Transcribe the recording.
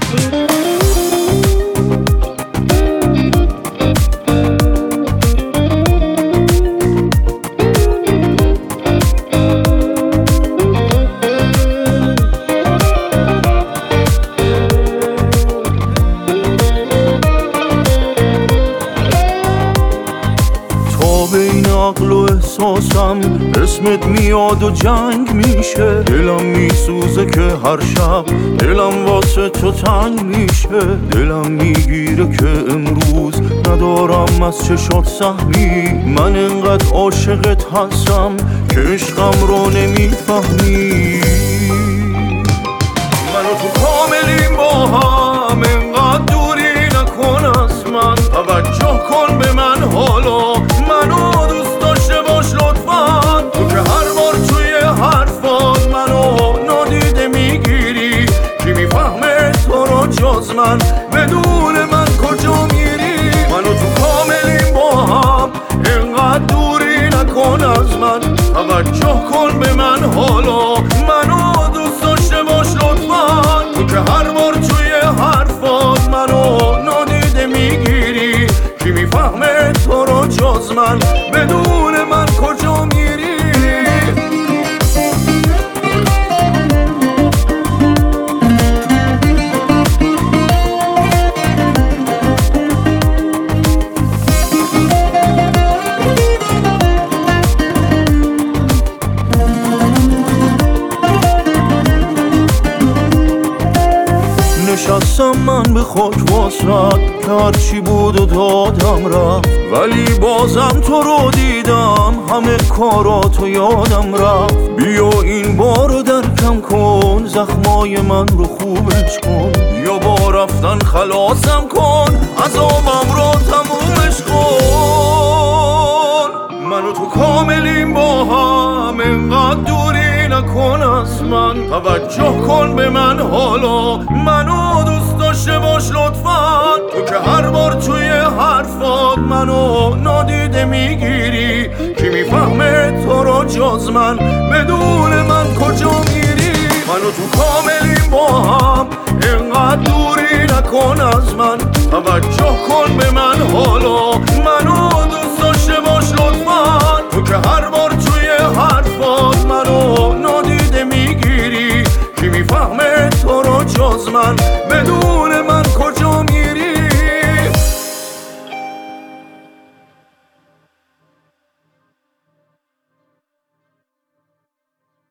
بین عقل و احساسم اسمت میاد و جنگ میشه، دلم میسوزه که هر شب دلم واسه تو تنگ میشه، دلم میگیره که امروز ندارم از چشات سهمی، من انقدر عاشقت هستم که عشقم رو نمیفهمی. من و تو کاملیم با هم، انقدر دوری نکن از من، توجه کن به من حالا، منو دوست داشته باش لطفا. تو که هر بار توی حرفات منو نادیده میگیری، کی میفهمه تو رو جز من، بدون من کجا میری؟ من و تو کاملیم با هم، انقدر دوری نکن از من، توجه کن به من حالا، منو دوست داشته باش لطفا. تو که هر بار توی حرفات منو نادیده میگیری، کی میفهمه تو رو جز من، بدون من کجا میری؟ نشستم من به خاک واسد که هرچی بود و دادم رفت، ولی بازم تو رو دیدم، همه کاراتو یادم رفت. بیا این بارو درکم کن، زخمای من رو خوبش کن، یا با رفتن خلاصم کن، عذابم رو تمومش کن. من و تو کاملیم با هم، انقدر دوری نکن از من، توجه کن به من حالا، منو دوست داشته باش لطفا. تو که هر بار توی حرفات منو نادیده میگیری، کی میفهمه تو رو جز من، بدون من کجا میری؟ من و تو کاملیم با هم، انقدر دوری نکن از من، توجه کن به من حالا،